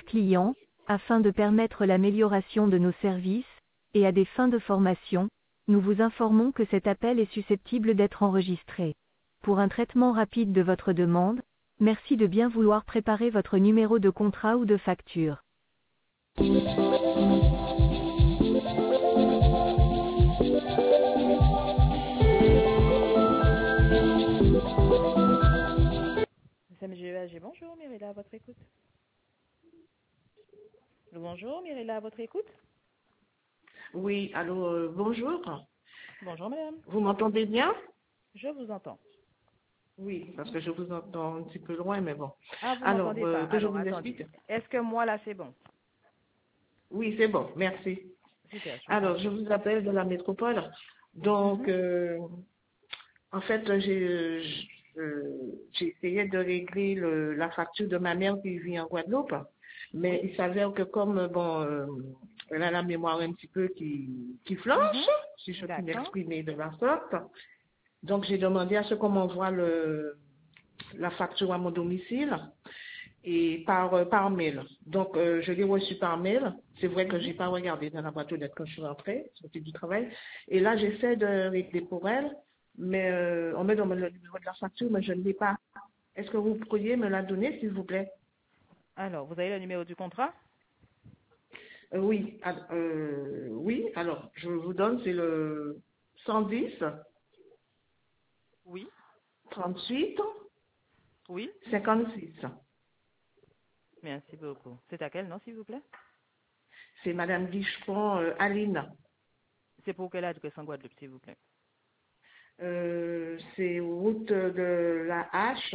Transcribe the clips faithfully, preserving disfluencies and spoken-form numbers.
clients, afin de permettre l'amélioration de nos services, et à des fins de formation, nous vous informons que cet appel est susceptible d'être enregistré. Pour un traitement rapide de votre demande, merci de bien vouloir préparer votre numéro de contrat ou de facture. M G E A G, bonjour, Mirella, à votre écoute. Bonjour, Mirella, à votre écoute. Oui, allô, euh, bonjour. Bonjour, madame. Vous m'entendez bien? Je vous entends. Oui, parce que je vous entends un petit peu loin, mais bon. Ah, vous Alors, m'entendez pas. euh, que je Alors, vous attendez. explique? Est-ce que moi, là, c'est bon? Oui, c'est bon, merci. Super, je vous en Alors, prie. je vous appelle de la métropole. Donc, Mhm. euh, en fait, j'ai je- j'ai essayé de régler le- la facture de ma mère qui vit en Guadeloupe, mais Oui. il s'avère que comme, bon, euh, elle a la mémoire un petit peu qui, qui flanche, si je Mhm. puis D'accord. m'exprimer de la sorte. Donc, j'ai demandé à ce qu'on m'envoie le, la facture à mon domicile et par, euh, par mail. Donc, euh, je l'ai reçu par mail. C'est vrai que Mhm. j'ai pas regardé dans la boîte aux lettres quand je suis rentrée, sortie du travail. Et là, j'essaie de régler pour elle, mais euh, on me demande le numéro de la facture, mais je ne l'ai pas. Est-ce que vous pourriez me la donner, s'il vous plaît? Alors, vous avez le numéro du contrat? Euh, oui, ah, euh, oui. Alors, je vous donne, c'est le cent dix, Oui. trente-huit, Oui. cinquante-six. Merci beaucoup. C'est à quel nom, s'il vous plaît? C'est Madame Guichepont, euh, Aline. C'est pour quelle adresse en Guadeloupe, s'il vous plaît? Euh, c'est route de la Hache,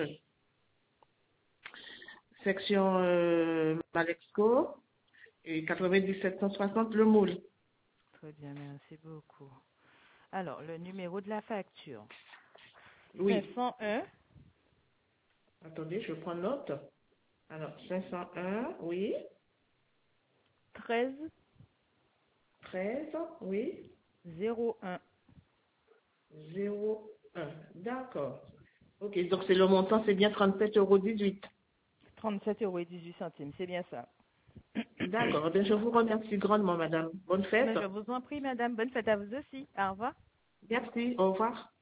section euh, Malexco, et quatre-vingt-dix-sept cent soixante Le Moule. Très bien, merci beaucoup. Alors, le numéro de la facture. cinq Oui. cent un Attendez, je prends note. Alors, cinq cent un, oui. treize treize, oui. zéro un. zéro un. D'accord. Ok, donc c'est le montant, c'est bien trente-sept euros dix-huit. trente-sept euros et dix-huit centimes, c'est bien ça. D'accord. Eh bien, je vous remercie grandement, madame. Bonne fête. Mais je vous en prie, madame. Bonne fête à vous aussi. Au revoir. Merci. Au revoir.